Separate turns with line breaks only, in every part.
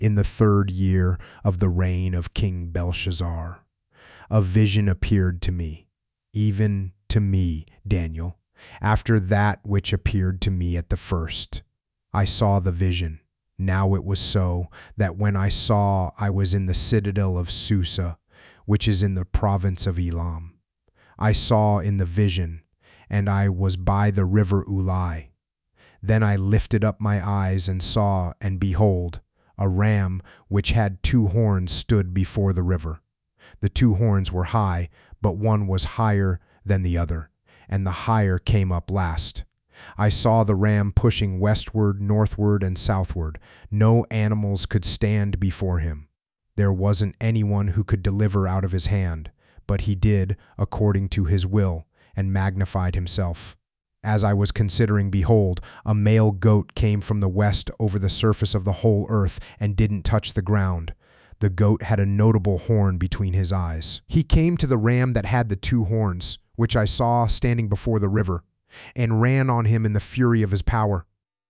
In the 3rd year of the reign of King Belshazzar, a vision appeared to me, even to me, Daniel, after that which appeared to me at the first. I saw the vision. Now it was so that when I saw, I was in the citadel of Susa, which is in the province of Elam. I saw in the vision, and I was by the river Ulai. Then I lifted up my eyes and saw, and behold, a ram which had 2 horns stood before the river. The 2 horns were high, but one was higher than the other, and the higher came up last. I saw the ram pushing westward, northward, and southward. No animals could stand before him. There wasn't anyone who could deliver out of his hand, but he did according to his will, and magnified himself. As I was considering, behold, a male goat came from the west over the surface of the whole earth and didn't touch the ground. The goat had a notable horn between his eyes. He came to the ram that had the 2 horns, which I saw standing before the river, and ran on him in the fury of his power.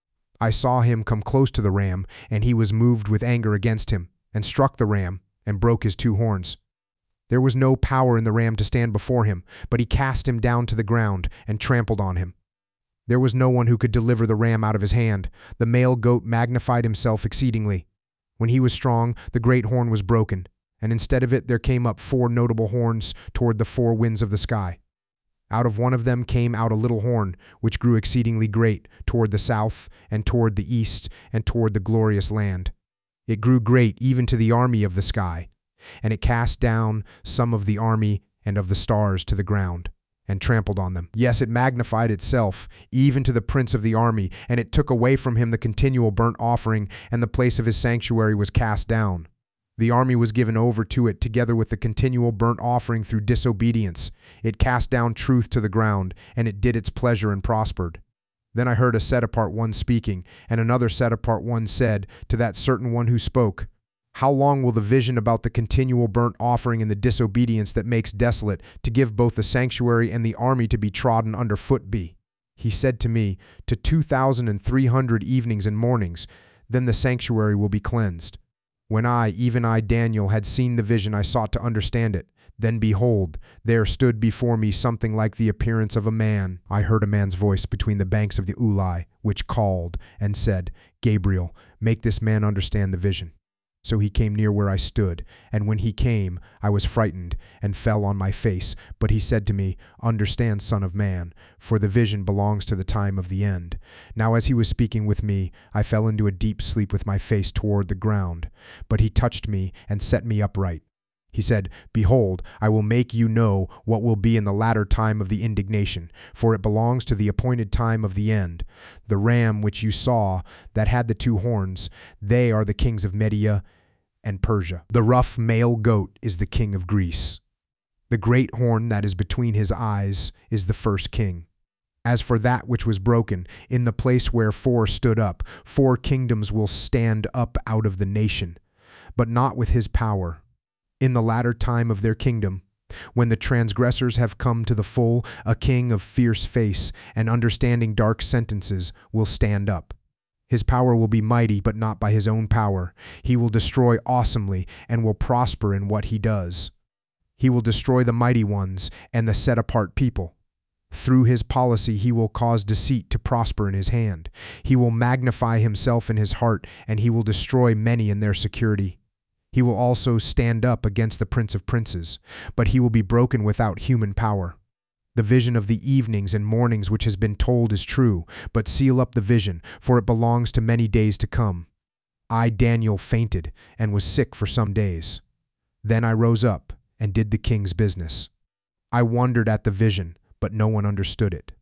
I saw him come close to the ram, and he was moved with anger against him, and struck the ram, and broke his 2 horns. There was no power in the ram to stand before him, but he cast him down to the ground, and trampled on him. There was no one who could deliver the ram out of his hand. The male goat magnified himself exceedingly. When he was strong, the great horn was broken, and instead of it there came up 4 notable horns toward the 4 winds of the sky. Out of one of them came out a little horn, which grew exceedingly great, toward the south, and toward the east, and toward the glorious land. It grew great even to the army of the sky, and it cast down some of the army and of the stars to the ground, and trampled on them. Yes, it magnified itself, even to the prince of the army, and it took away from him the continual burnt offering, and the place of his sanctuary was cast down. The army was given over to it together with the continual burnt offering through disobedience. It cast down truth to the ground, and it did its pleasure and prospered. Then I heard a set-apart one speaking, and another set-apart one said to that certain one who spoke, "How long will the vision about the continual burnt offering and the disobedience that makes desolate, to give both the sanctuary and the army to be trodden under foot be?" He said to me, "To 2,300 evenings and mornings, then the sanctuary will be cleansed." When I, even I, Daniel, had seen the vision, I sought to understand it. Then behold, there stood before me something like the appearance of a man. I heard a man's voice between the banks of the Ulai, which called and said, "Gabriel, make this man understand the vision." So he came near where I stood, and when he came, I was frightened and fell on my face. But he said to me, "Understand, son of man, for the vision belongs to the time of the end." Now as he was speaking with me, I fell into a deep sleep with my face toward the ground. But he touched me and set me upright. He said, "Behold, I will make you know what will be in the latter time of the indignation, for it belongs to the appointed time of the end. The ram which you saw that had the 2 horns, they are the kings of Media and Persia. The rough male goat is the king of Greece. The great horn that is between his eyes is the first king. As for that which was broken, in the place where 4 stood up, 4 kingdoms will stand up out of the nation, but not with his power. In the latter time of their kingdom, when the transgressors have come to the full, a king of fierce face and understanding dark sentences will stand up. His power will be mighty, but not by his own power. He will destroy awesomely and will prosper in what he does. He will destroy the mighty ones and the set-apart people. Through his policy he will cause deceit to prosper in his hand. He will magnify himself in his heart, and he will destroy many in their security. He will also stand up against the Prince of Princes, but he will be broken without human power. The vision of the evenings and mornings which has been told is true, but seal up the vision, for it belongs to many days to come. I, Daniel, fainted and was sick for some days. Then I rose up and did the king's business. I wondered at the vision, but no one understood it.